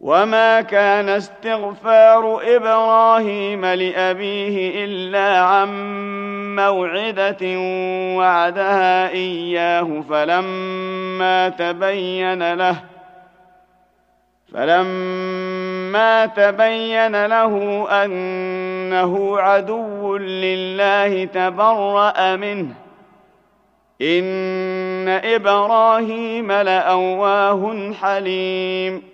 وما كان استغفار إبراهيم لأبيه إلا عن موعدة وعدها إياه فلما تبين له أنه عدو لله تبرأ منه إن إبراهيم لأواه حليم